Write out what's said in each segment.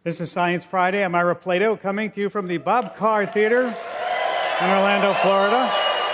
This is Science Friday. I'm Ira Plato, coming to you from the Bob Carr Theater in Orlando, Florida.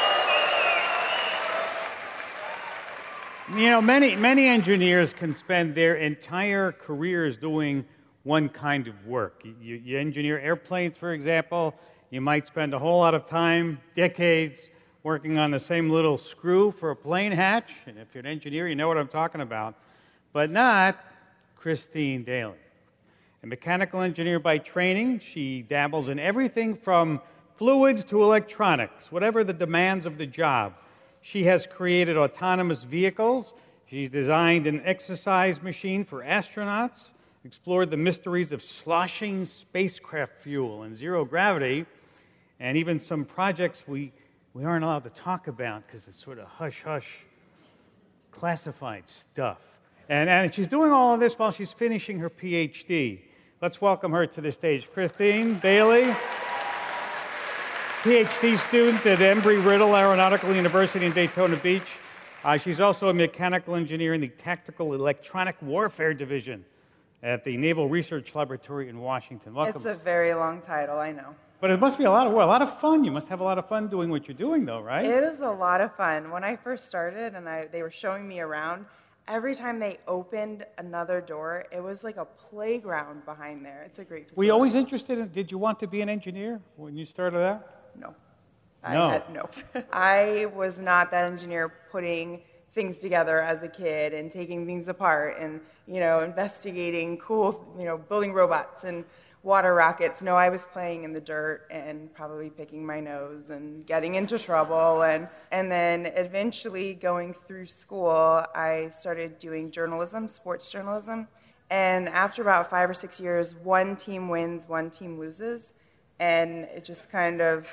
You know, many engineers can spend their entire careers doing one kind of work. You engineer airplanes, for example. You might spend a whole lot of time, decades, working on the same little screw for a plane hatch. And if you're an engineer, you know what I'm talking about. But not Christine Daly. A mechanical engineer by training, she dabbles in everything from fluids to electronics, whatever the demands of the job. She has created autonomous vehicles. She's designed an exercise machine for astronauts, explored the mysteries of sloshing spacecraft fuel and zero gravity, and even some projects we aren't allowed to talk about because it's sort of hush-hush classified stuff. And she's doing all of this while she's finishing her PhD. Let's welcome her to the stage. Christine Daly, PhD student at Embry-Riddle Aeronautical University in Daytona Beach. She's also a mechanical engineer in the Tactical Electronic Warfare Division at the Naval Research Laboratory in Washington. Welcome. It's a very long title, I know. But it must be a lot of fun. You must have a lot of fun doing what you're doing, though, right? It is a lot of fun. When I first started and they were showing me around, every time they opened another door, it was like a playground behind there. It's a great facility. Were you always interested in, did you want to be an engineer when you started out? No. No. I was not that engineer putting things together as a kid and taking things apart and, investigating cool, building robots and water rockets. No, I was playing in the dirt and probably picking my nose and getting into trouble. And then eventually going through school, I started doing journalism, sports journalism. And after about 5 or 6 years, one team wins, one team loses. And it just kind of,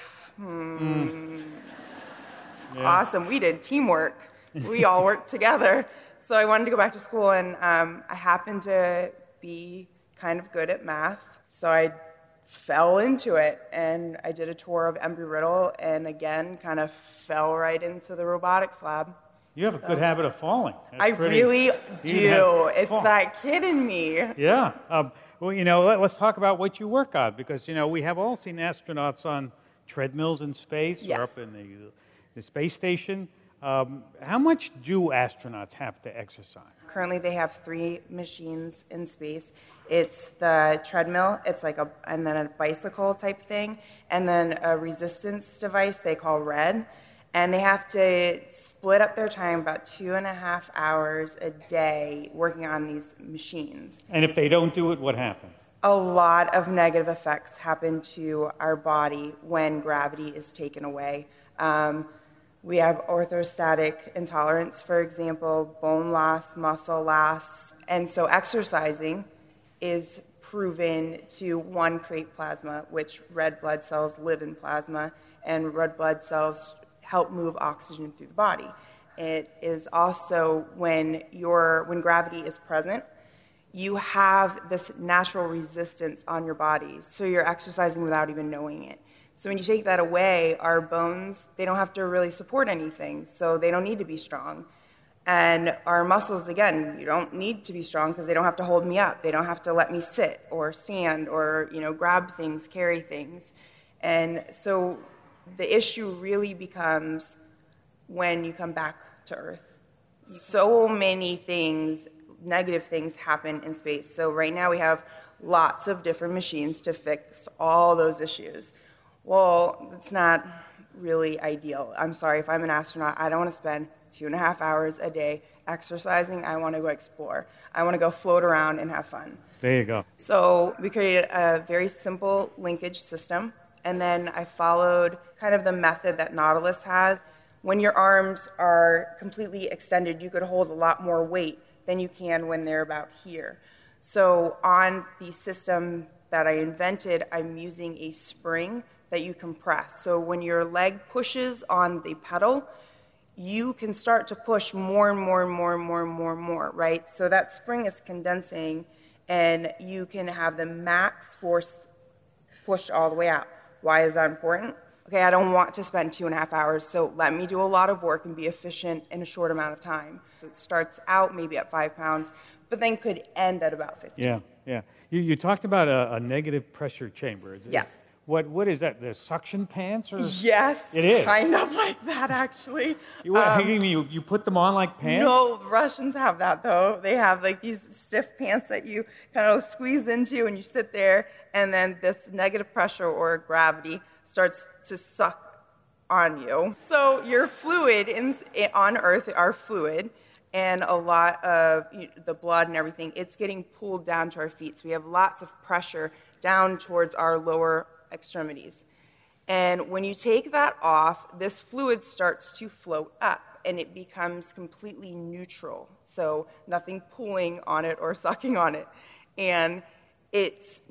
Awesome. We did teamwork. We all worked together. So I wanted to go back to school, and I happened to be kind of good at math. So I fell into it, and I did a tour of Embry-Riddle, and again, kind of fell right into the robotics lab. You have a good habit of falling. Really do. It's that kid in me. Yeah. Let's talk about what you work on, because, we have all seen astronauts on treadmills in space or up in the space station. How much do astronauts have to exercise? Currently, they have 3 machines in space. It's the treadmill, and then a bicycle type thing, and then a resistance device they call RED. And they have to split up their time about 2.5 hours a day working on these machines. And if they don't do it, what happens? A lot of negative effects happen to our body when gravity is taken away. We have orthostatic intolerance, for example, bone loss, muscle loss. And so exercising is proven to, one, create plasma, which red blood cells live in plasma, and red blood cells help move oxygen through the body. It is also when gravity is present, you have this natural resistance on your body, so you're exercising without even knowing it. So when you take that away, our bones, they don't have to really support anything, so they don't need to be strong. And our muscles, again, you don't need to be strong because they don't have to hold me up. They don't have to let me sit or stand or, grab things, carry things. And so the issue really becomes when you come back to Earth. So many things, negative things happen in space. So right now we have lots of different machines to fix all those issues. Well, it's not really ideal. I'm sorry, if I'm an astronaut, I don't want to spend 2.5 hours a day exercising. I want to go explore. I want to go float around and have fun. There you go. So we created a very simple linkage system, and then I followed kind of the method that Nautilus has. When your arms are completely extended, you could hold a lot more weight than you can when they're about here. So on the system that I invented, I'm using a spring that you compress. So when your leg pushes on the pedal, you can start to push more and more and more and more and more and more, right? So that spring is condensing, and you can have the max force pushed all the way out. Why is that important? Okay, I don't want to spend 2.5 hours, so let me do a lot of work and be efficient in a short amount of time. So it starts out maybe at 5 pounds, but then could end at about 50. Yeah. Yeah. You talked about a negative pressure chamber. Yes. What is that? The suction pants? Or? Yes, It is. kind of like that, actually. You put them on like pants? No, Russians have that, though. They have like these stiff pants that you kind of squeeze into, and you sit there, and then this negative pressure or gravity starts to suck on you. So your fluid on Earth, our fluid, and a lot of the blood and everything, it's getting pulled down to our feet. So we have lots of pressure down towards our lower extremities. And when you take that off, this fluid starts to float up, and it becomes completely neutral. So nothing pulling on it or sucking on it. And it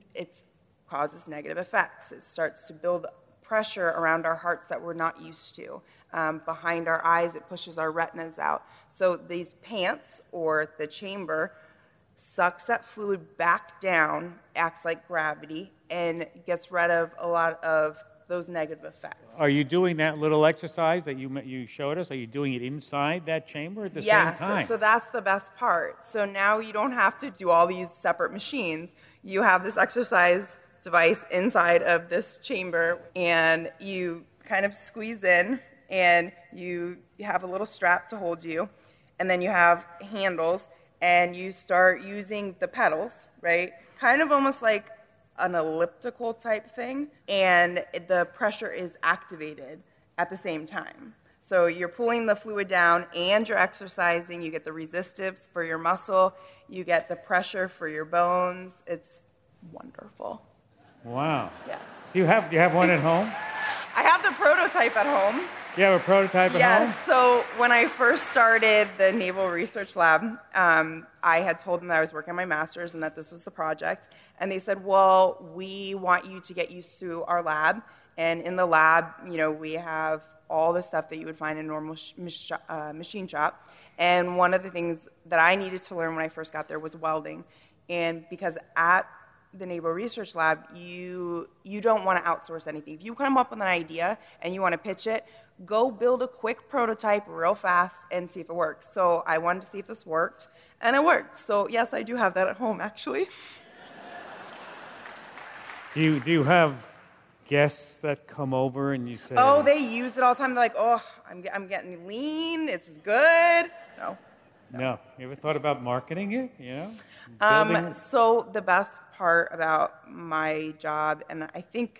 causes negative effects. It starts to build pressure around our hearts that we're not used to. Behind our eyes, it pushes our retinas out. So these pants or the chamber sucks that fluid back down, acts like gravity, and gets rid of a lot of those negative effects. Are you doing that little exercise that you showed us? Are you doing it inside that chamber at the same time? Yes, so that's the best part. So now you don't have to do all these separate machines. You have this exercise device inside of this chamber, and you kind of squeeze in, and you have a little strap to hold you, and then you have handles, and you start using the pedals, right? Kind of almost like an elliptical type thing, and the pressure is activated at the same time. So you're pulling the fluid down and you're exercising. You get the resistives for your muscle. You get the pressure for your bones. It's wonderful. Wow. Yeah. Do you have one at home? I have the prototype at home. You have a prototype at home? Yes. So when I first started the Naval Research Lab, I had told them that I was working on my master's and that this was the project. And they said, well, we want you to get used to our lab. And in the lab, we have all the stuff that you would find in a normal machine shop. And one of the things that I needed to learn when I first got there was welding. And because at the Naval Research Lab, you don't want to outsource anything. If you come up with an idea and you want to pitch it, go build a quick prototype real fast and see if it works. So I wanted to see if this worked, and it worked. So yes, I do have that at home, actually. Do you have guests that come over and you say... Oh, they use it all the time. They're like, oh, I'm getting lean. It's good. No. You ever thought about marketing it, So the best part about my job, and I think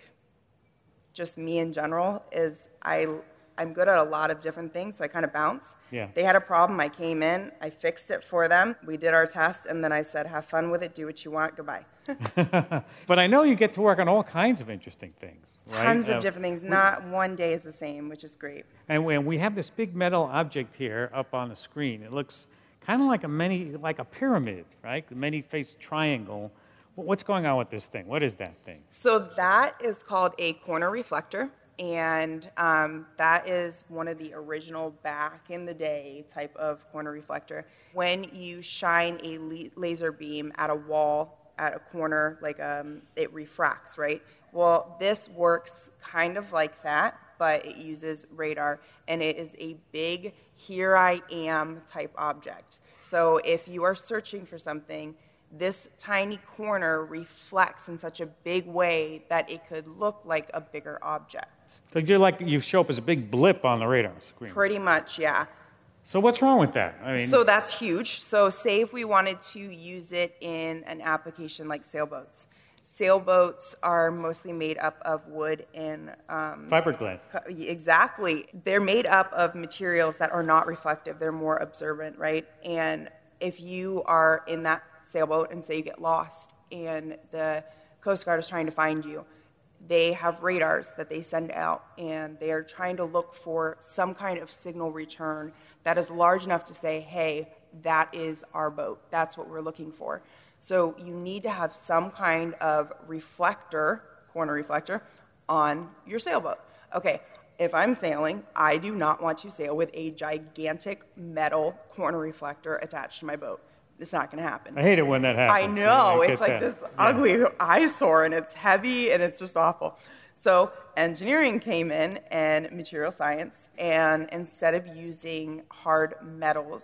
just me in general, is I'm good at a lot of different things, so I kind of bounce. Yeah. They had a problem, I came in, I fixed it for them, we did our tests, and then I said, have fun with it, do what you want, goodbye. But I know you get to work on all kinds of interesting things, right? Tons of different things, not one day is the same, which is great. And we have this big metal object here up on the screen. It looks kind of like a pyramid, right? The many-faced triangle. What's going on with this thing? What is that thing? So that is called a corner reflector, and that is one of the original back in the day type of corner reflector. When you shine a laser beam at a wall, at a corner, it refracts, right? Well, this works kind of like that, but it uses radar, and it is a big here I am type object. So if you are searching for something, this tiny corner reflects in such a big way that it could look like a bigger object. So you show up as a big blip on the radar screen. Pretty much, yeah. So what's wrong with that? So that's huge. So say if we wanted to use it in an application like sailboats. Sailboats are mostly made up of wood and... fiberglass. Exactly. They're made up of materials that are not reflective. They're more observant, right? And if you are in that sailboat and say you get lost and the Coast Guard is trying to find you, they have radars that they send out, and they are trying to look for some kind of signal return that is large enough to say, hey, that is our boat. That's what we're looking for. So you need to have some kind of reflector, corner reflector, on your sailboat. Okay, if I'm sailing, I do not want to sail with a gigantic metal corner reflector attached to my boat. It's not going to happen. I hate it when that happens. I know. It's like this ugly eyesore, and it's heavy, and it's just awful. So engineering came in, and material science, and instead of using hard metals,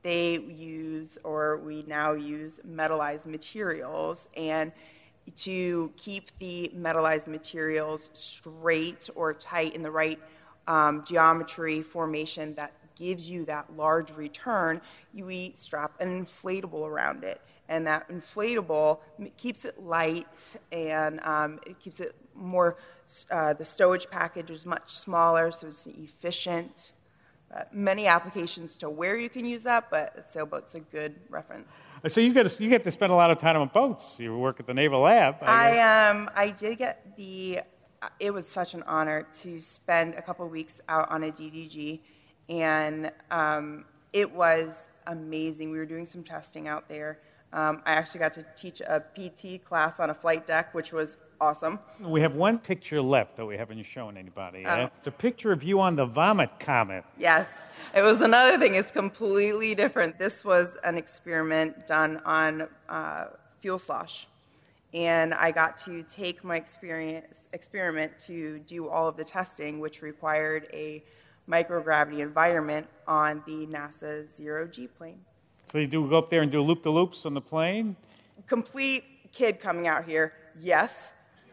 we now use metallized materials, and to keep the metallized materials straight or tight in the right geometry formation that gives you that large return, we strap an inflatable around it. And that inflatable keeps it light, and it keeps it more, the stowage package is much smaller, so it's efficient. Many applications to where you can use that, but a sailboat's a good reference. So you get to spend a lot of time on boats. You work at the Naval Lab. I did get it was such an honor to spend a couple of weeks out on a DDG, and it was amazing. We were doing some testing out there. I actually got to teach a PT class on a flight deck, which was awesome. We have one picture left that we haven't shown anybody yet. It's a picture of you on the Vomit Comet. Yes. It was another thing. It's completely different. This was an experiment done on fuel slosh. And I got to take my experiment to do all of the testing, which required a microgravity environment on the NASA Zero-G plane. So you do go up there and do loop-de-loops on the plane? Complete kid coming out here, yes.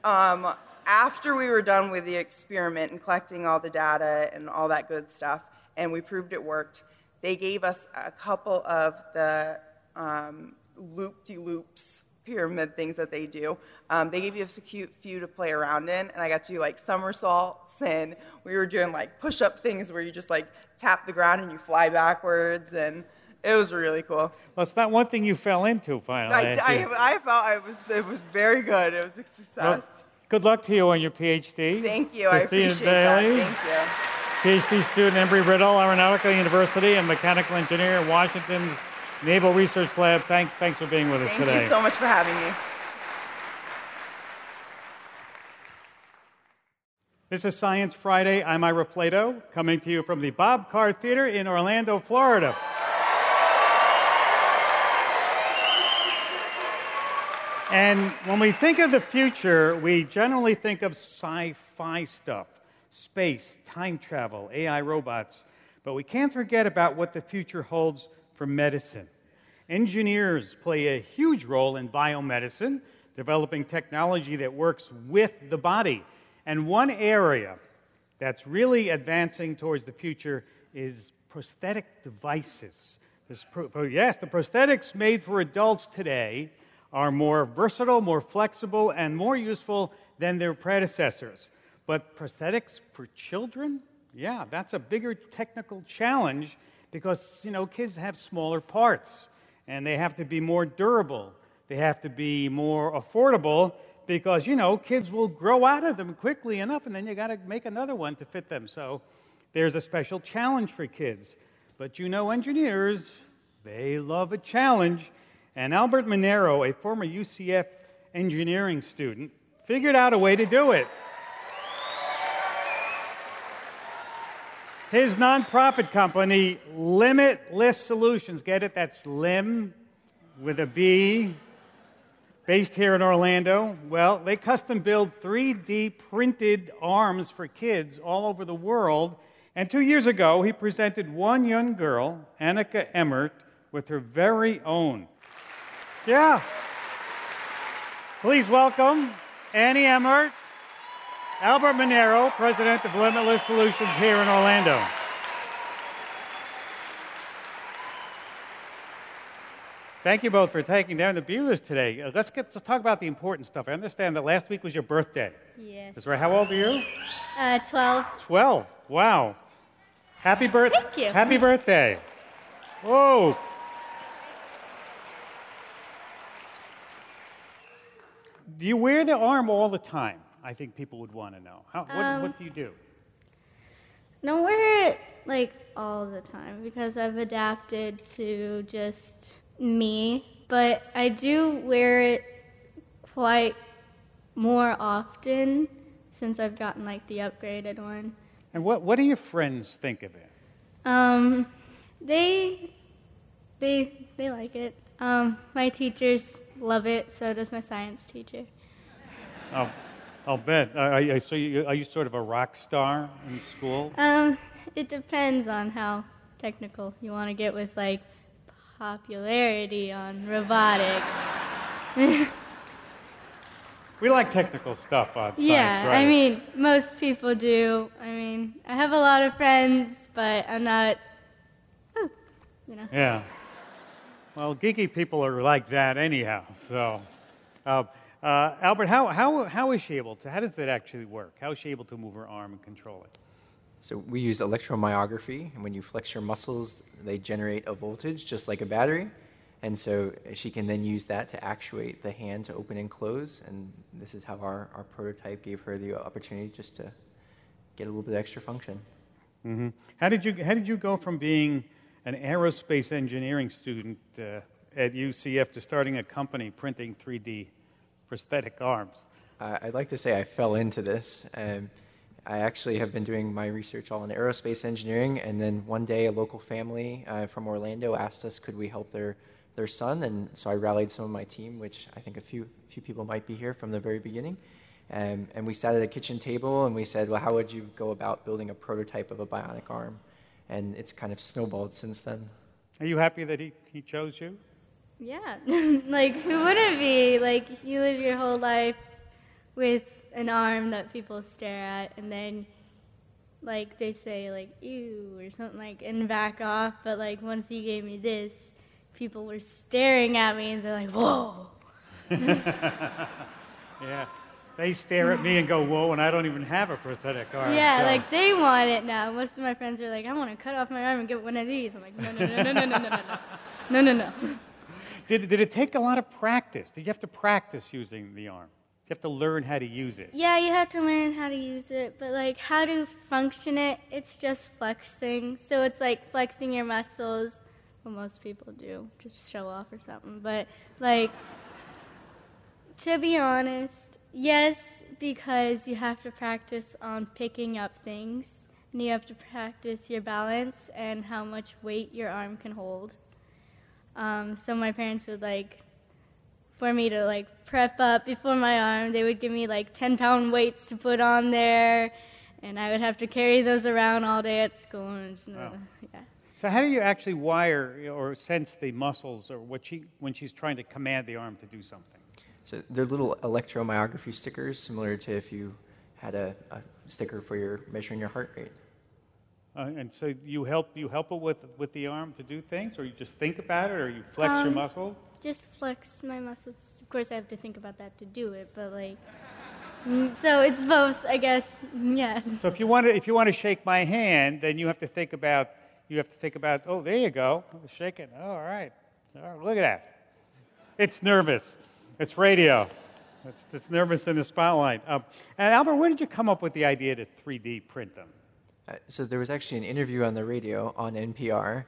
After we were done with the experiment and collecting all the data and all that good stuff, and we proved it worked, they gave us a couple of the loop-de-loops pyramid things that they do. They gave you a few to play around in, and I got to do like somersaults, and we were doing like push-up things where you just like tap the ground and you fly backwards, and it was really cool. Well, it's not one thing you fell into finally. I felt it was very good. It was a success. Well, good luck to you on your PhD. Thank you. Christina I appreciate Daly, that. Thank you. PhD student Embry-Riddle, Aeronautical University, and mechanical engineer at Washington's Naval Research Lab. Thanks for being with us today. Thank you so much for having me. This is Science Friday. I'm Ira Flato, coming to you from the Bob Carr Theater in Orlando, Florida. And when we think of the future, we generally think of sci-fi stuff, space, time travel, AI robots, but we can't forget about what the future holds for medicine. Engineers play a huge role in biomedicine, developing technology that works with the body. And one area that's really advancing towards the future is prosthetic devices. The prosthetics made for adults today are more versatile, more flexible, and more useful than their predecessors. But prosthetics for children? Yeah, that's a bigger technical challenge because, kids have smaller parts, and they have to be more durable. They have to be more affordable because, kids will grow out of them quickly enough, and then you got to make another one to fit them. So there's a special challenge for kids. But engineers, they love a challenge. And Albert Manero, a former UCF engineering student, figured out a way to do it. His nonprofit company, Limitless Solutions, get it? That's Lim with a B, based here in Orlando. Well, they custom build 3D printed arms for kids all over the world. And 2 years ago, he presented one young girl, Annika Emmert, with her very own. Yeah. Please welcome Annie Emmert, Albert Manero, president of Limitless Solutions here in Orlando. Thank you both for taking down the viewers today. Let's talk about the important stuff. I understand that last week was your birthday. Yes. That's right. How old are you? 12. 12. Wow. Happy birthday. Thank you. Happy birthday. Whoa. Do you wear the arm all the time? I think people would want to know. What do you do? Don't wear it all the time because I've adapted to just me, but I do wear it quite more often since I've gotten the upgraded one. And what do your friends think of it? They like it. My teachers love it, so does my science teacher. I'll bet. Are you sort of a rock star in school? It depends on how technical you want to get with popularity on robotics. We like technical stuff on science, Yeah, right? I mean, most people do. I mean, I have a lot of friends, but I'm not, Yeah. Well, geeky people are like that anyhow. So, Albert, how is she able to? How does that actually work? How is she able to move her arm and control it? So we use electromyography, and when you flex your muscles, they generate a voltage just like a battery. And so she can then use that to actuate the hand to open and close. And this is how our prototype gave her the opportunity just to get a little bit extra function. Mm-hmm. How did you go from being an aerospace engineering student at UCF to starting a company printing 3D prosthetic arms? I'd like to say I fell into this. I actually have been doing my research all in aerospace engineering, and then one day a local family from Orlando asked us could we help their son, and so I rallied some of my team, which I think a few people might be here from the very beginning, and we sat at a kitchen table and we said, well, how would you go about building a prototype of a bionic arm? And it's kind of snowballed since then. Are you happy that he chose you? Yeah. Like, who wouldn't be? Like, you live your whole life with an arm that people stare at, and then, like, they say, like, ew, or something, like, and back off. But, like, once he gave me this, people were staring at me, and they're like, whoa. Yeah. They stare at me and go, whoa, and I don't even have a prosthetic arm. Yeah, so. like, they want it now. Most of my friends are like, I want to cut off my arm and get one of these. I'm like, no, no, no, no, no, no, no, no, no, no, no. Did it take a lot of practice? Did you have to practice using the arm? Did you have to learn how to use it? Yeah, you have to learn how to use it, but, like, how to function it, it's just flexing. So it's like flexing your muscles. Well, most people do, just show off or something. But, like, to be honest, yes, because you have to practice on picking up things, and you have to practice your balance and how much weight your arm can hold. So my parents would, like, for me to, like, prep up before my arm, they would give me, like, 10-pound weights to put on there, and I would have to carry those around all day at school. And yeah. So how do you actually wire or sense the muscles or when she's trying to command the arm to do something? So they're little electromyography stickers, similar to if you had a sticker for your measuring your heart rate. And so you help it with the arm to do things, or you just think about it, or you flex your muscles? Just flex my muscles. Of course, I have to think about that to do it, but, like, so it's both, I guess. Yeah. So if you want to shake my hand, then you have to think about. Oh, there you go. Shake it. Oh, all right. Look at that. It's nervous. It's radio. It's nervous in the spotlight. And Albert, when did you come up with the idea to 3D print them? So there was actually an interview on the radio on NPR.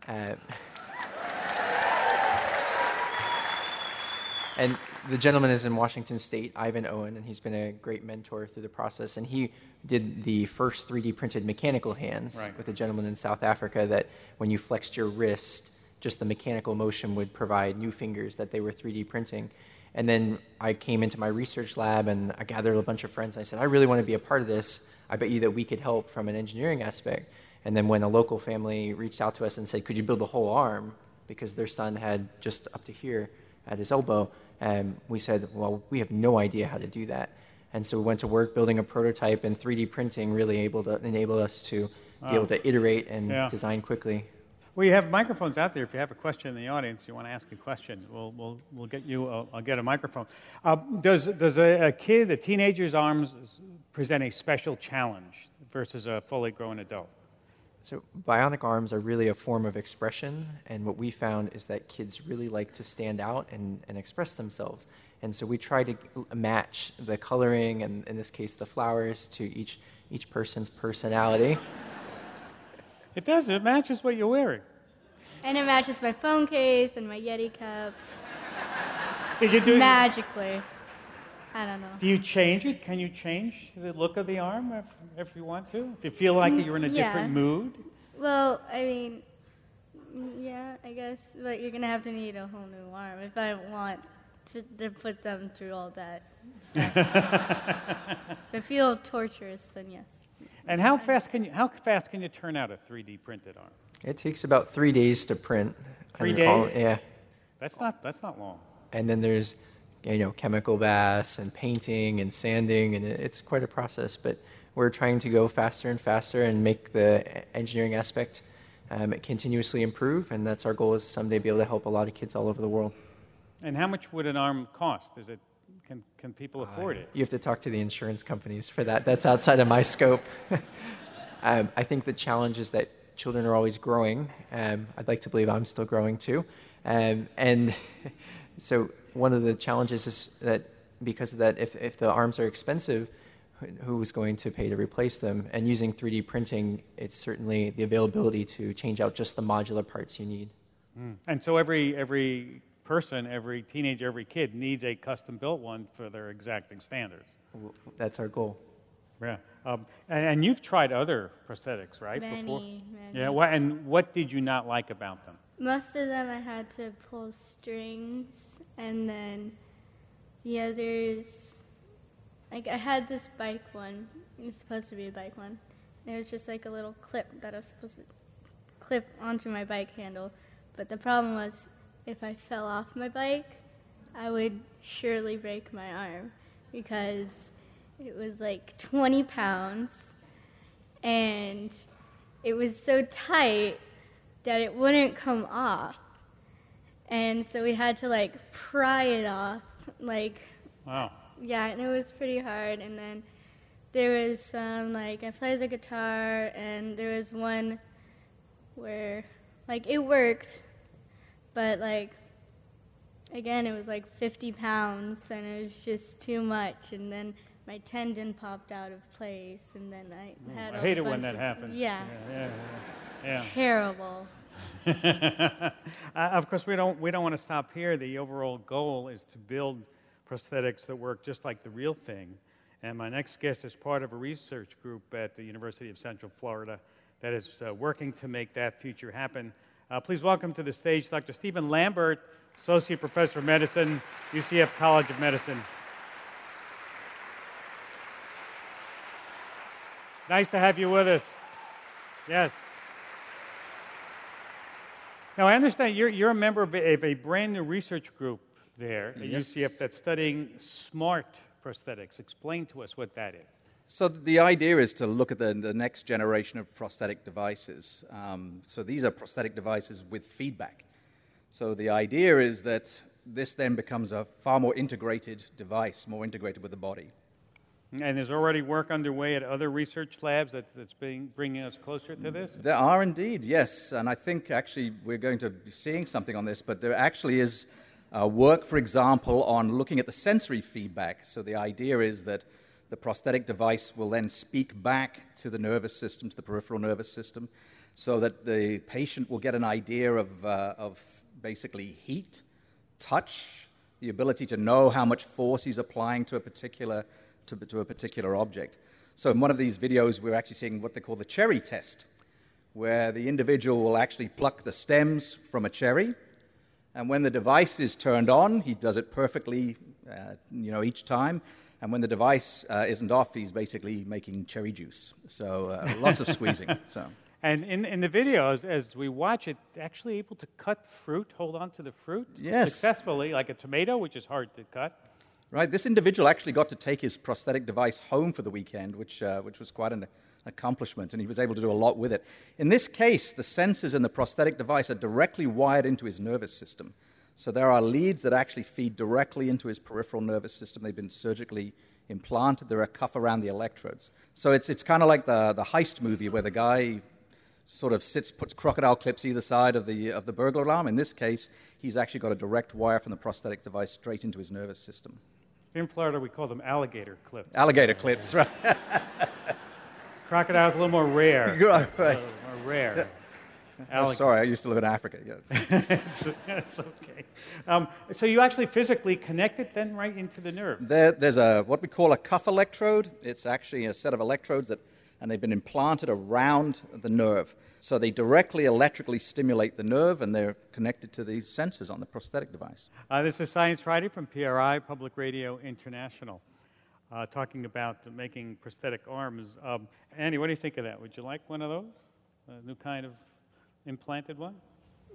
And the gentleman is in Washington State, Ivan Owen, and he's been a great mentor through the process. And he did the first 3D printed mechanical hands with a gentleman in South Africa that when you flexed your wrist, just the mechanical motion would provide new fingers that they were 3D printing. And then I came into my research lab and I gathered a bunch of friends and I said, I really want to be a part of this. I bet you that we could help from an engineering aspect. And then when a local family reached out to us and said, could you build a whole arm? Because their son had just up to here at his elbow. And we said, well, we have no idea how to do that. And so we went to work building a prototype, and 3D printing really enabled us to be able to iterate and design quickly. Well, you have microphones out there. If you have a question in the audience, you want to ask a question, we'll get you. I'll get a microphone. Does a teenager's arms present a special challenge versus a fully grown adult? So bionic arms are really a form of expression, and what we found is that kids really like to stand out and express themselves. And so we try to match the coloring, and in this case the flowers, to each person's personality. It does. It matches what you're wearing. And it matches my phone case and my Yeti cup. Did you do magically? I don't know. Do you change it? Can you change the look of the arm if you want to? If you feel like you're in a different mood? Well, I mean, yeah, I guess. But you're going to have to need a whole new arm if I want to put them through all that stuff. If I feel torturous, then yes. And how fast can you turn out a 3D printed arm? It takes about 3 days to print. 3 days? Yeah. That's not long. And then there's, chemical baths and painting and sanding, and it's quite a process. But we're trying to go faster and faster and make the engineering aspect continuously improve, and that's our goal, is to someday be able to help a lot of kids all over the world. And how much would an arm cost? Can people afford it? You have to talk to the insurance companies for that. That's outside of my scope. I think the challenge is that children are always growing. I'd like to believe I'm still growing too. And so one of the challenges is that because of that, if the arms are expensive, who's going to pay to replace them? And using 3D printing, it's certainly the availability to change out just the modular parts you need. And so every person, every teenager, every kid needs a custom-built one for their exacting standards. That's our goal. Yeah. And you've tried other prosthetics, right? Many. Yeah. And what did you not like about them? Most of them I had to pull strings, and then the others, like I had this bike one. It was supposed to be a bike one. And it was just like a little clip that I was supposed to clip onto my bike handle. But the problem was, if I fell off my bike, I would surely break my arm, because it was like 20 pounds, and it was so tight that it wouldn't come off. And so we had to pry it off. Wow. Yeah, and it was pretty hard. And then there was some, I played the guitar, and there was one where, it worked, but, again, it was 50 pounds, and it was just too much. And then my tendon popped out of place, and then I had I hate it when that happens. Yeah. Yeah. Terrible. Of course, we don't want to stop here. The overall goal is to build prosthetics that work just like the real thing. And my next guest is part of a research group at the University of Central Florida that is working to make that future happen. Please welcome to the stage Dr. Stephen Lambert, Associate Professor of Medicine, UCF College of Medicine. Nice to have you with us. Yes. Now, I understand you're a member of a brand new research group there at UCF that's studying smart prosthetics. Explain to us what that is. So the idea is to look at the next generation of prosthetic devices. So these are prosthetic devices with feedback. So the idea is that this then becomes a far more integrated device, more integrated with the body. And there's already work underway at other research labs that's bringing us closer to this? There are indeed, yes. And I think actually we're going to be seeing something on this, but there actually is work, for example, on looking at the sensory feedback. So the idea is that the prosthetic device will then speak back to the nervous system, to the peripheral nervous system, so that the patient will get an idea of basically heat, touch, the ability to know how much force he's applying to a particular object. So in one of these videos, we're actually seeing what they call the cherry test, where the individual will actually pluck the stems from a cherry, and when the device is turned on, he does it perfectly, each time. And when the device isn't off, he's basically making cherry juice. So lots of squeezing. So. And in the videos, as we watch it, actually able to cut fruit, hold on to the fruit successfully, like a tomato, which is hard to cut. Right. This individual actually got to take his prosthetic device home for the weekend, which was quite an accomplishment, and he was able to do a lot with it. In this case, the sensors in the prosthetic device are directly wired into his nervous system. So there are leads that actually feed directly into his peripheral nervous system. They've been surgically implanted. There are a cuff around the electrodes. So it's kind of like the Heist movie where the guy sort of puts crocodile clips either side of the burglar alarm. In this case, he's actually got a direct wire from the prosthetic device straight into his nervous system. In Florida, we call them alligator clips. Alligator clips, right. Crocodile's a little more rare. Right. More rare. Oh, sorry, I used to live in Africa. Yeah. It's okay. So you actually physically connect it then right into the nerve? There's what we call a cuff electrode. It's actually a set of electrodes and they've been implanted around the nerve. So they directly electrically stimulate the nerve, and they're connected to these sensors on the prosthetic device. This is Science Friday from PRI, Public Radio International, talking about making prosthetic arms. Andy, what do you think of that? Would you like one of those? A new kind of implanted one?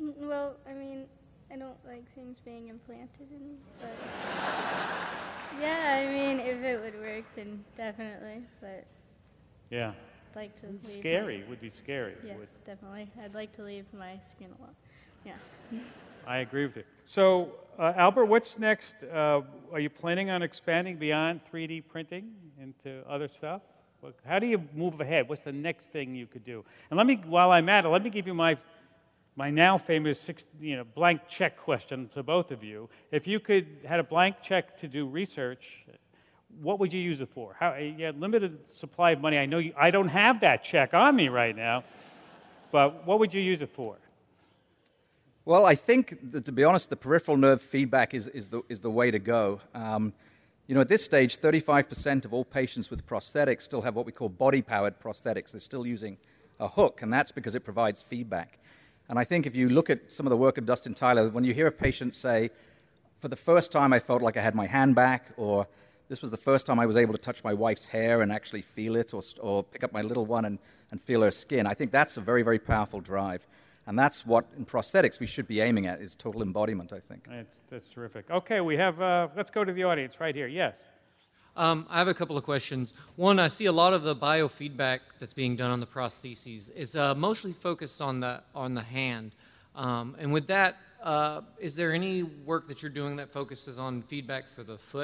Well, I mean, I don't like things being implanted in me, but yeah, I mean, if it would work, then definitely, but Yeah. I'd like to leave. Scary. It would be scary. Yes, definitely. I'd like to leave my skin alone. Yeah. I agree with you. So, Albert, what's next? Are you planning on expanding beyond 3D printing into other stuff? How do you move ahead? What's the next thing you could do? And while I'm at it, let me give you my now famous blank check question to both of you. If you had a blank check to do research, what would you use it for? You had limited supply of money. I know I don't have that check on me right now, but what would you use it for? Well, I think, that, to be honest, the peripheral nerve feedback is the way to go. At this stage, 35% of all patients with prosthetics still have what we call body-powered prosthetics. They're still using a hook, and that's because it provides feedback. And I think if you look at some of the work of Dustin Tyler, when you hear a patient say, for the first time I felt like I had my hand back, or this was the first time I was able to touch my wife's hair and actually feel it, or pick up my little one and feel her skin, I think that's a very, very powerful drive. And that's what, in prosthetics, we should be aiming at, is total embodiment, I think. That's terrific. Okay, we have, let's go to the audience right here. Yes? I have a couple of questions. One, I see a lot of the biofeedback that's being done on the prostheses is mostly focused on the hand. And with that, is there any work that you're doing that focuses on feedback for the foot?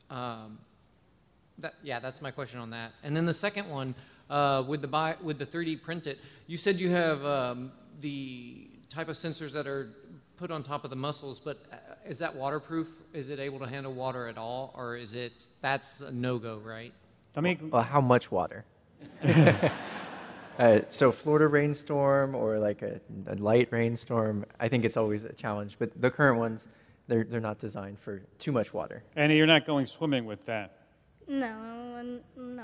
That's my question on that. And then the second one, with the 3D printed, you said you have the type of sensors that are put on top of the muscles, but is that waterproof? Is it able to handle water at all, or that's a no-go, right? Well, how much water? So Florida rainstorm or like a light rainstorm, I think it's always a challenge. But the current ones, they're not designed for too much water. And you're not going swimming with that? No.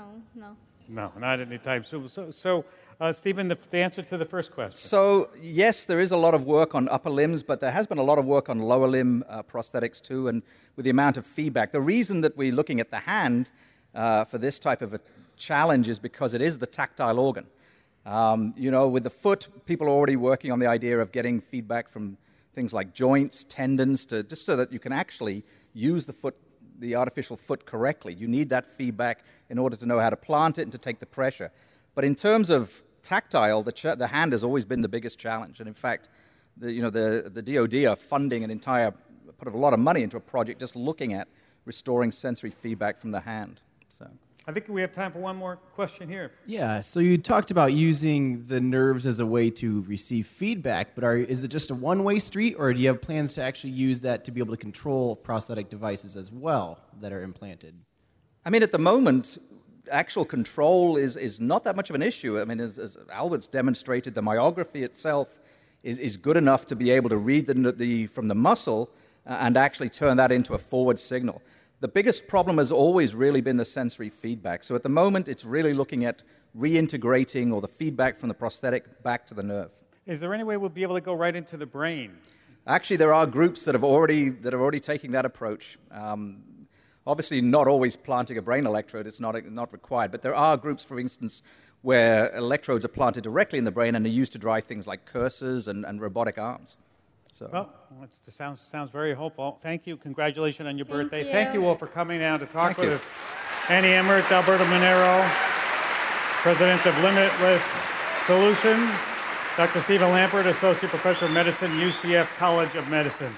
No, not anytime soon. So Stephen, the answer to the first question. So, yes, there is a lot of work on upper limbs, but there has been a lot of work on lower limb prosthetics too, and with the amount of feedback. The reason that we're looking at the hand for this type of a challenge is because it is the tactile organ. With the foot, people are already working on the idea of getting feedback from things like joints, tendons, just so that you can actually use the artificial foot correctly. You need that feedback in order to know how to plant it and to take the pressure. But in terms of tactile, the hand has always been the biggest challenge. And in fact, the DoD are funding put a lot of money into a project just looking at restoring sensory feedback from the hand. So I think we have time for one more question here. Yeah, so you talked about using the nerves as a way to receive feedback, but is it just a one-way street, or do you have plans to actually use that to be able to control prosthetic devices as well that are implanted? I mean, at the moment, actual control is not that much of an issue. I mean, as Albert's demonstrated, the myography itself is good enough to be able to read from the muscle and actually turn that into a forward signal. The biggest problem has always really been the sensory feedback. So at the moment, it's really looking at reintegrating or the feedback from the prosthetic back to the nerve. Is there any way we'll be able to go right into the brain? Actually, there are groups that are already taking that approach. Obviously, not always planting a brain electrode, it's not required, but there are groups, for instance, where electrodes are planted directly in the brain and are used to drive things like cursors and robotic arms. So. Well, it sounds very hopeful. Thank you. Congratulations on your birthday. You. Thank you all for coming down to talk with us. Annie Emmerich, Alberto Monero, President of Limitless Solutions, Dr. Stephen Lampert, Associate Professor of Medicine, UCF College of Medicine.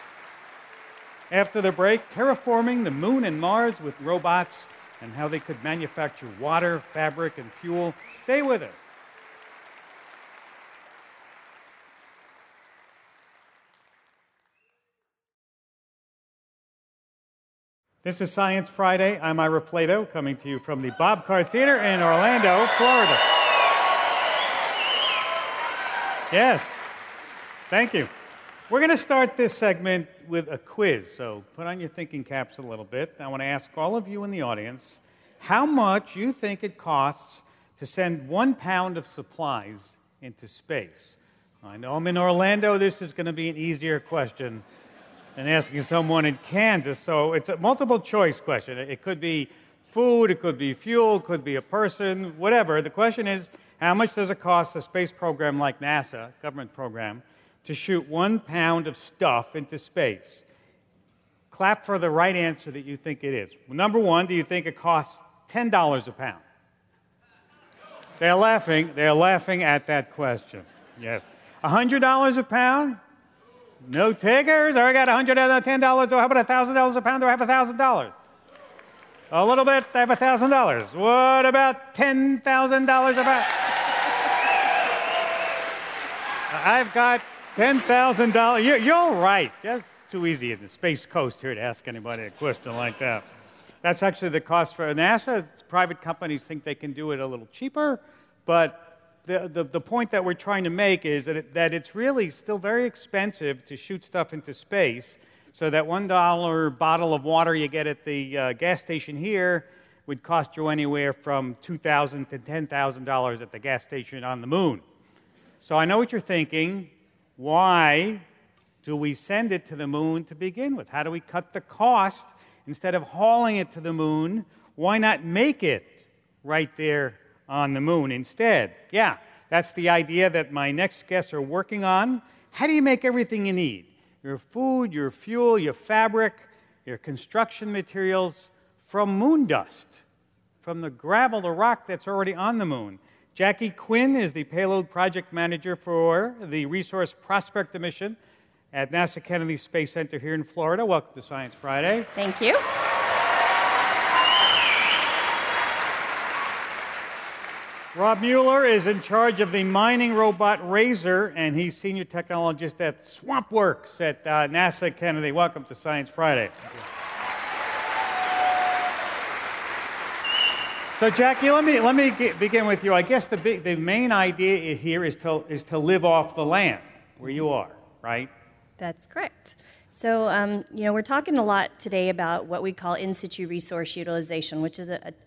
After the break, terraforming the moon and Mars with robots and how they could manufacture water, fabric, and fuel. Stay with us. This is Science Friday. I'm Ira Plato, coming to you from the Bob Carr Theater in Orlando, Florida. Yes, thank you. We're going to start this segment with a quiz, so put on your thinking caps a little bit. I want to ask all of you in the audience how much you think it costs to send 1 pound of supplies into space. I know I'm in Orlando. This is going to be an easier question than asking someone in Kansas. So it's a multiple choice question. It could be food, it could be fuel, it could be a person, whatever. The question is, how much does it cost a space program like NASA, government program, to shoot 1 pound of stuff into space? Clap for the right answer that you think it is. Number one, do you think it costs $10 a pound? They're laughing at that question. Yes. $100 a pound? No takers? I got $100 and $10. Or how about $1,000 a pound? Do I have $1,000? A little bit, I have $1,000. What about $10,000 a pound? I've got $10,000. You're right. That's too easy in the Space Coast here to ask anybody a question like that. That's actually the cost for NASA. Private companies think they can do it a little cheaper, but the point that we're trying to make is that it's really still very expensive to shoot stuff into space, so that $1 bottle of water you get at the gas station here would cost you anywhere from $2,000 to $10,000 at the gas station on the moon. So I know what you're thinking. Why do we send it to the moon to begin with? How do we cut the cost? Instead of hauling it to the moon, why not make it right there on the moon instead? Yeah, that's the idea that my next guests are working on. How do you make everything you need? Your food, your fuel, your fabric, your construction materials from moon dust, from the gravel, the rock that's already on the moon. Jackie Quinn is the payload project manager for the Resource Prospector mission at NASA Kennedy Space Center here in Florida. Welcome to Science Friday. Thank you. Rob Mueller is in charge of the mining robot Razor, and he's senior technologist at SwampWorks at NASA Kennedy. Welcome to Science Friday. So, Jackie, let me begin with you. I guess the main idea here is to live off the land where you are, right? That's correct. So, we're talking a lot today about what we call in situ resource utilization, which is a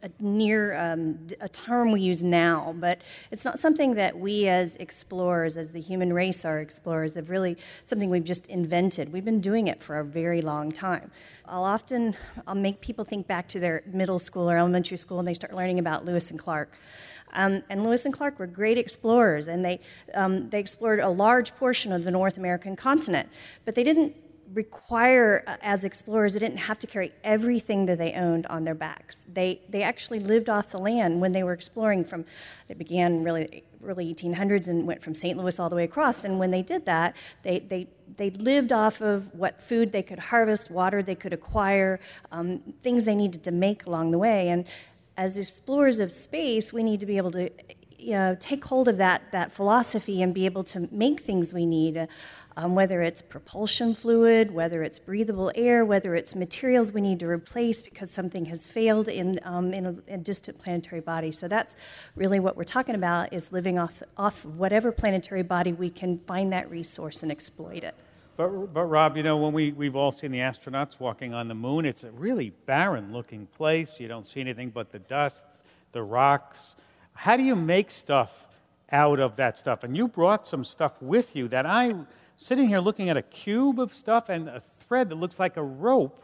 term we use now, but it's not something that we as explorers, as the human race are explorers, have really something we've just invented. We've been doing it for a very long time. I'll make people think back to their middle school or elementary school, and they start learning about Lewis and Clark. And Lewis and Clark were great explorers, and they explored a large portion of the North American continent, but they didn't require, as explorers, they didn't have to carry everything that they owned on their backs. They actually lived off the land when they were exploring. They began really early 1800s and went from St. Louis all the way across. And when they did that, they lived off of what food they could harvest, water they could acquire, things they needed to make along the way. And as explorers of space, we need to be able to take hold of that philosophy and be able to make things we need. Whether it's propulsion fluid, whether it's breathable air, whether it's materials we need to replace because something has failed in a distant planetary body. So that's really what we're talking about, is living off whatever planetary body we can find that resource and exploit it. But Rob, when we've all seen the astronauts walking on the moon, it's a really barren-looking place. You don't see anything but the dust, the rocks. How do you make stuff out of that stuff? And you brought some stuff with you that sitting here looking at a cube of stuff and a thread that looks like a rope.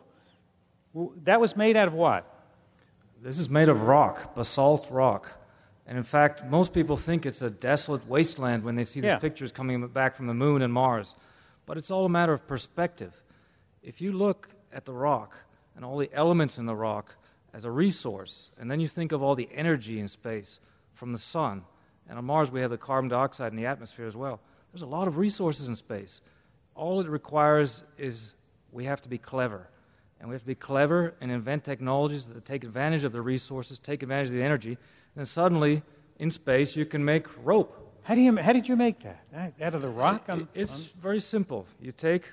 That was made out of what? This is made of rock, basalt rock. And in fact, most people think it's a desolate wasteland when they see these pictures coming back from the moon and Mars. But it's all a matter of perspective. If you look at the rock and all the elements in the rock as a resource, and then you think of all the energy in space from the sun, and on Mars we have the carbon dioxide in the atmosphere as well. There's a lot of resources in space. All it requires is we have to be clever. And we have to be clever and invent technologies that take advantage of the resources, take advantage of the energy, and then suddenly, in space, you can make rope. How did you make that? Out of the rock? It's very simple. You take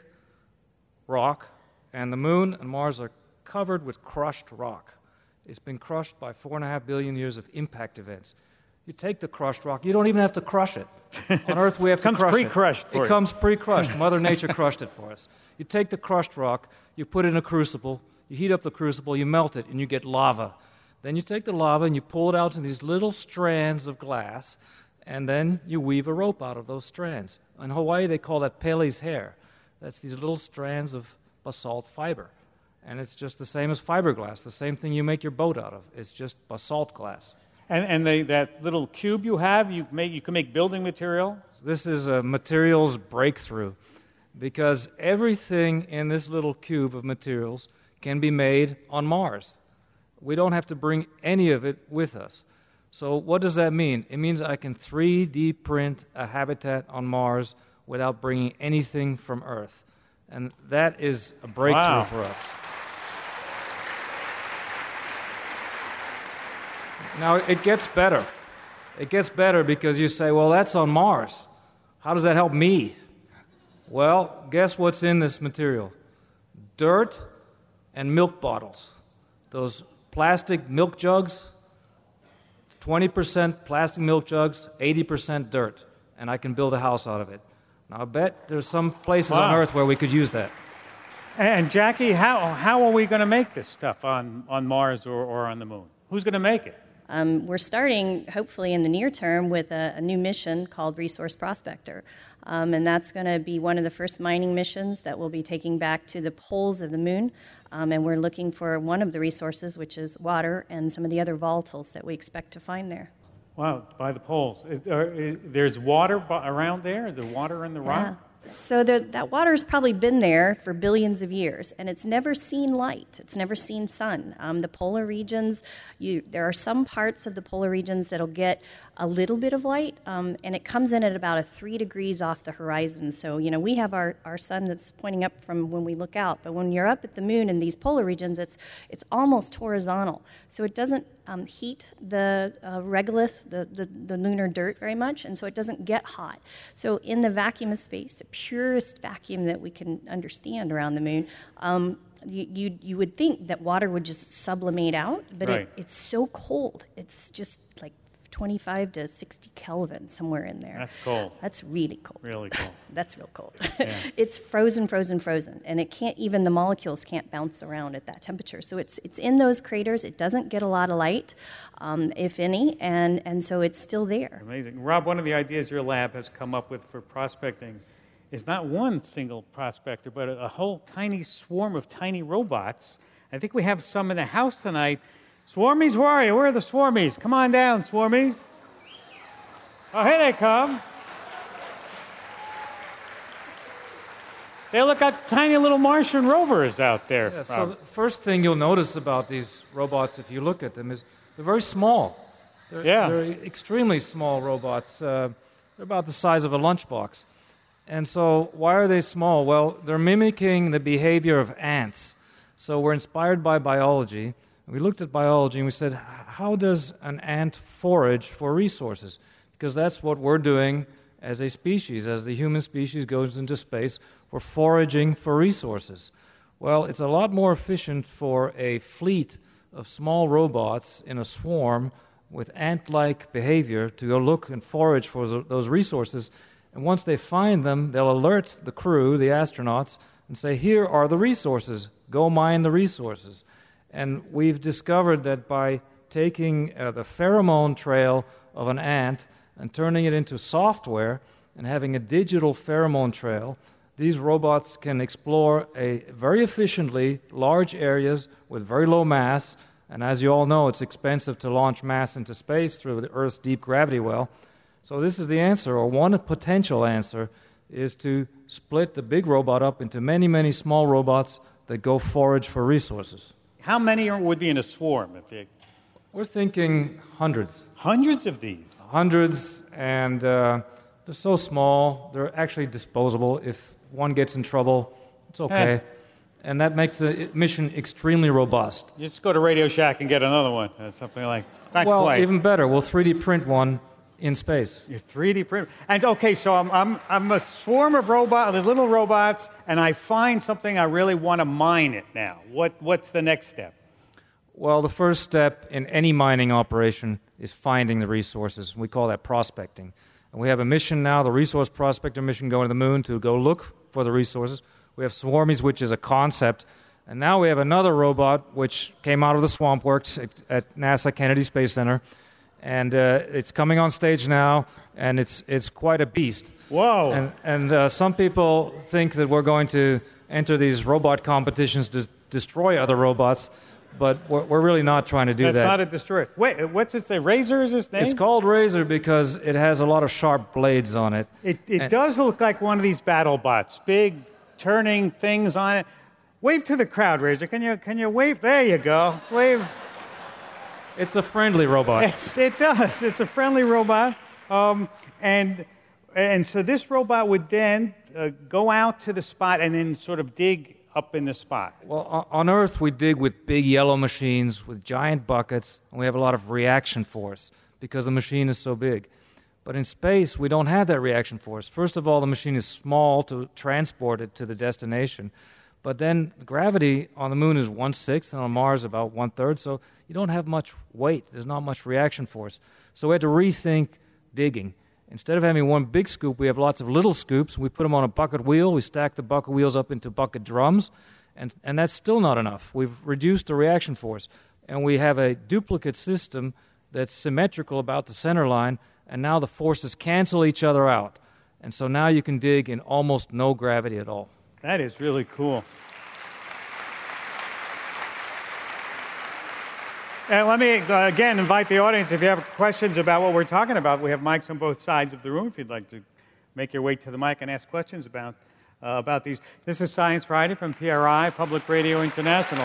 rock, and the moon and Mars are covered with crushed rock. It's been crushed by 4.5 billion years of impact events. You take the crushed rock. You don't even have to crush it. On Earth, we have to crush it. It comes pre-crushed. Mother Nature crushed it for us. You take the crushed rock, you put it in a crucible, you heat up the crucible, you melt it, and you get lava. Then you take the lava and you pull it out in these little strands of glass, and then you weave a rope out of those strands. In Hawaii, they call that Pele's hair. That's these little strands of basalt fiber. And it's just the same as fiberglass, the same thing you make your boat out of. It's just basalt glass. And that little cube you have, you can make building material? This is a materials breakthrough because everything in this little cube of materials can be made on Mars. We don't have to bring any of it with us. So what does that mean? It means I can 3D print a habitat on Mars without bringing anything from Earth. And that is a breakthrough for us. Now, it gets better. It gets better because you say, well, that's on Mars. How does that help me? Well, guess what's in this material? Dirt and milk bottles. Those plastic milk jugs, 20% plastic milk jugs, 80% dirt. And I can build a house out of it. Now, I bet there's some places on Earth where we could use that. And Jackie, how are we going to make this stuff on Mars or on the moon? Who's going to make it? We're starting, hopefully in the near term, with a new mission called Resource Prospector. And that's going to be one of the first mining missions that we'll be taking back to the poles of the moon. And we're looking for one of the resources, which is water and some of the other volatiles that we expect to find there. Wow, by the poles. There's water around there? Is there water in the rock? Yeah. So that water's probably been there for billions of years, and it's never seen light. It's never seen sun. The polar regions, there are some parts of the polar regions that'll get a little bit of light, and it comes in at about 3 degrees off the horizon. So, we have our sun that's pointing up from when we look out, but when you're up at the moon in these polar regions, it's almost horizontal. So it doesn't heat the regolith, the lunar dirt very much, and so it doesn't get hot. So in the vacuum of space, the purest vacuum that we can understand around the moon, you would think that water would just sublimate out, but it's so cold. It's just like 25 to 60 Kelvin, somewhere in there. That's cold. That's really cold. Really cold. That's real cold. Yeah. It's frozen, and it can't, even the molecules can't bounce around at that temperature. So it's in those craters. It doesn't get a lot of light, if any, and so it's still there. Amazing. Rob, one of the ideas your lab has come up with for prospecting is not one single prospector, but a whole tiny swarm of tiny robots. I think we have some in the house tonight. Swarmies, where are you? Where are the swarmies? Come on down, swarmies. Oh, here they come. They look like tiny little Martian rovers out there. Yeah, so the first thing you'll notice about these robots, if you look at them, is they're very small. They're extremely small robots. They're about the size of a lunchbox. And so why are they small? Well, they're mimicking the behavior of ants. So we're inspired by biology. We looked at biology and we said, how does an ant forage for resources? Because that's what we're doing as a species. As the human species goes into space, we're foraging for resources. Well, it's a lot more efficient for a fleet of small robots in a swarm with ant-like behavior to go look and forage for those resources. And once they find them, they'll alert the crew, the astronauts, and say, here are the resources. Go mine the resources. And we've discovered that by taking the pheromone trail of an ant and turning it into software and having a digital pheromone trail, these robots can explore very efficiently large areas with very low mass. And as you all know, it's expensive to launch mass into space through the Earth's deep gravity well. So this is the answer, or one potential answer, is to split the big robot up into many, many small robots that go forage for resources. How many would be in a swarm? We're thinking hundreds. Hundreds of these? Hundreds, and they're so small, they're actually disposable. If one gets in trouble, it's okay. And that makes the mission extremely robust. You just go to Radio Shack and get another one, something like that. Well, even better, we'll 3D print one in space. You 3D print. And okay, so I'm a swarm of robots, there's little robots, and I find something I really want to mine it now. What's the next step? Well, the first step in any mining operation is finding the resources. We call that prospecting. And we have a mission now, the Resource Prospector mission, going to the moon to go look for the resources. We have Swarmies, which is a concept. And now we have another robot, which came out of the Swamp Works at NASA Kennedy Space Center. And it's coming on stage now, and it's quite a beast. Whoa! And some people think that we're going to enter these robot competitions to destroy other robots. but we're really not trying to do that. That's not a destroyer. Wait, what's its name? Razor is its name? It's called Razor because it has a lot of sharp blades on it. It does look like one of these battle bots, big turning things on it. Wave to the crowd, Razor. Can you wave? There you go. Wave. It's a friendly robot. It does. It's a friendly robot. And so this robot would then go out to the spot and then sort of dig up in the spot. Well, on Earth, we dig with big yellow machines with giant buckets, and we have a lot of reaction force because the machine is so big. But in space, we don't have that reaction force. First of all, the machine is small to transport it to the destination. But then gravity on the moon is 1/6, and on Mars about 1/3, so you don't have much weight. There's not much reaction force. So we had to rethink digging. Instead of having one big scoop, we have lots of little scoops. We put them on a bucket wheel. We stack the bucket wheels up into bucket drums, and that's still not enough. We've reduced the reaction force, and we have a duplicate system that's symmetrical about the center line, and now the forces cancel each other out. And so now you can dig in almost no gravity at all. That is really cool. And let me, again, invite the audience, if you have questions about what we're talking about, we have mics on both sides of the room if you'd like to make your way to the mic and ask questions about these. This is Science Friday from PRI, Public Radio International.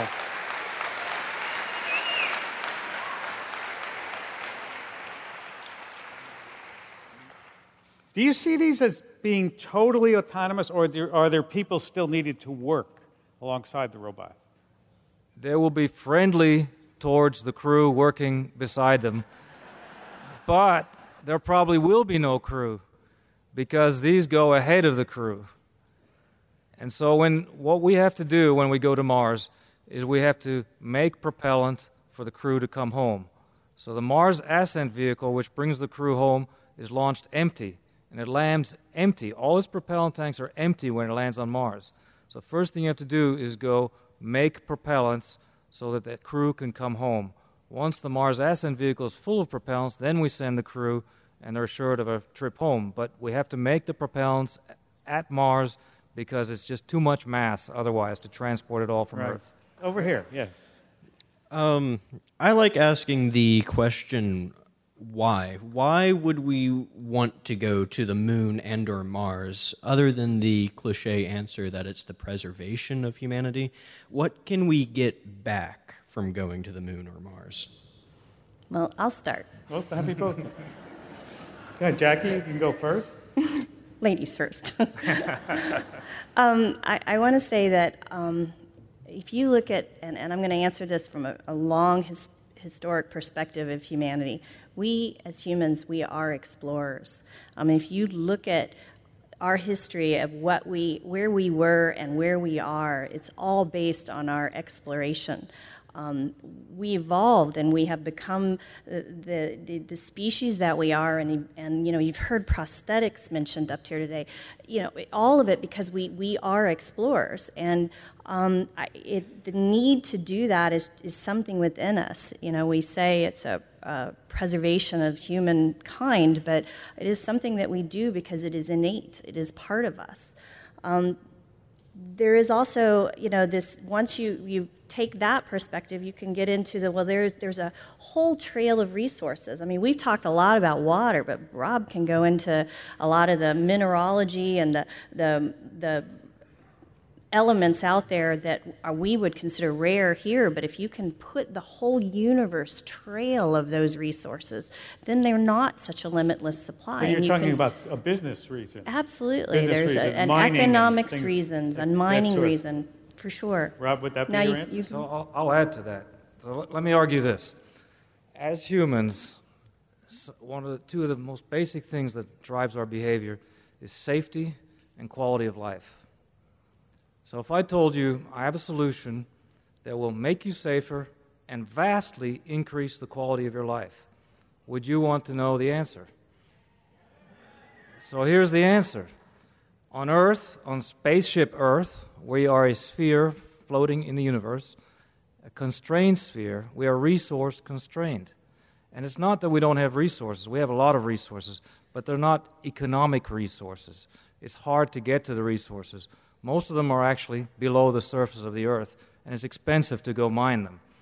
Do you see these as being totally autonomous, or are there people still needed to work alongside the robots? They will be friendly towards the crew working beside them, but there probably will be no crew because these go ahead of the crew. And so what we have to do when we go to Mars is we have to make propellant for the crew to come home. So the Mars Ascent Vehicle, which brings the crew home, is launched empty. And it lands empty. All its propellant tanks are empty when it lands on Mars. So first thing you have to do is go make propellants so that the crew can come home. Once the Mars Ascent Vehicle is full of propellants, then we send the crew, and they're assured of a trip home. But we have to make the propellants at Mars because it's just too much mass otherwise to transport it all from Earth. Over here, yes. I like asking the question, why? Why would we want to go to the moon and or Mars, other than the cliche answer that it's the preservation of humanity? What can we get back from going to the moon or Mars? Well, I'll start. Well, happy both. Go ahead, Jackie, you can go first. Ladies first. I want to say that if you look at, and I'm going to answer this from a long historic perspective of humanity, we as humans, we are explorers. If you look at our history of where we were and where we are, it's all based on our exploration. We evolved and we have become the species that we are, and you've heard prosthetics mentioned up here today. All of it because we are explorers, and the need to do that is something within us. We say it's a preservation of humankind, but it is something that we do because it is innate. It is part of us. There is also, this, once you take that perspective, you can get into there's a whole trail of resources. We've talked a lot about water, but Rob can go into a lot of the mineralogy and the elements out there that we would consider rare here, but if you can put the whole universe trail of those resources, then they're not such a limitless supply. So you're talking about a business reason. Absolutely. There's an economics reasons and mining reason, for sure. Rob, would that be your answer? So I'll add to that. So let me argue this. As humans, two of the most basic things that drives our behavior is safety and quality of life. So if I told you I have a solution that will make you safer and vastly increase the quality of your life, would you want to know the answer? So here's the answer. On Earth, on spaceship Earth, we are a sphere floating in the universe, a constrained sphere. We are resource constrained. And it's not that we don't have resources. We have a lot of resources, but they're not economic resources. It's hard to get to the resources. Most of them are actually below the surface of the Earth, and it's expensive to go mine them.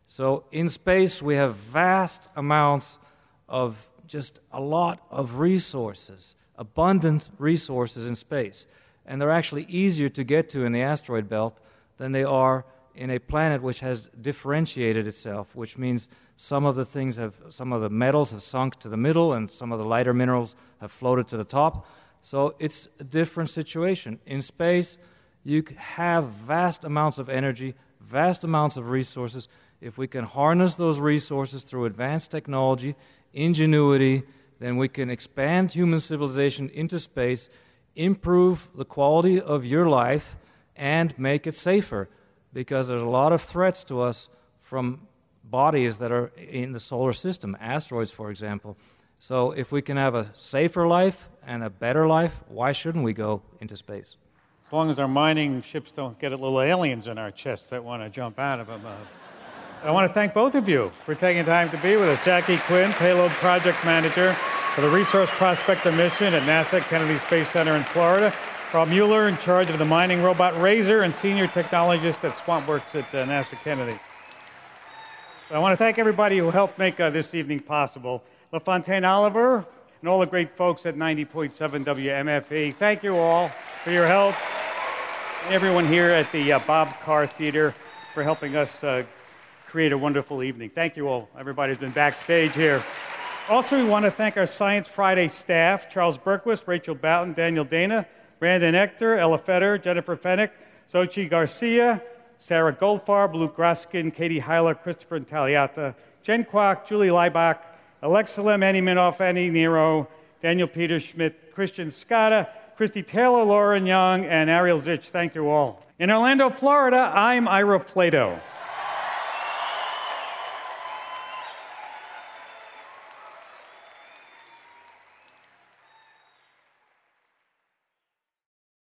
So in space, we have vast amounts of just a lot of resources, abundant resources in space. And they're actually easier to get to in the asteroid belt than they are in a planet which has differentiated itself, which means some of the metals have sunk to the middle and some of the lighter minerals have floated to the top. So it's a different situation. In space, you have vast amounts of energy, vast amounts of resources. If we can harness those resources through advanced technology, ingenuity, then we can expand human civilization into space, improve the quality of your life, and make it safer, because there's a lot of threats to us from bodies that are in the solar system, asteroids, for example. So if we can have a safer life and a better life, why shouldn't we go into space? As long as our mining ships don't get little aliens in our chests that want to jump out of them. I want to thank both of you for taking time to be with us. Jackie Quinn, Payload Project Manager for the Resource Prospector Mission at NASA Kennedy Space Center in Florida. Rob Mueller, in charge of the mining robot Razor and Senior Technologist at SWAMPworks at NASA Kennedy. I want to thank everybody who helped make this evening possible. LaFontaine Oliver and all the great folks at 90.7 WMFE. Thank you all for your help. And everyone here at the Bob Carr Theater for helping us create a wonderful evening. Thank you all. Everybody's been backstage here. Also, we want to thank our Science Friday staff, Charles Berquist, Rachel Boughton, Daniel Dana, Brandon Ector, Ella Fetter, Jennifer Fennick, Xochitl Garcia, Sarah Goldfarb, Luke Groskin, Katie Heiler, Christopher Intagliata, Jen Kwok, Julie Leibach, Alexa Lim, Annie Minoff, Annie Nero, Daniel Peter Schmidt, Christian Scotta, Christy Taylor, Lauren Young, and Ariel Zich. Thank you all. In Orlando, Florida, I'm Ira Flato.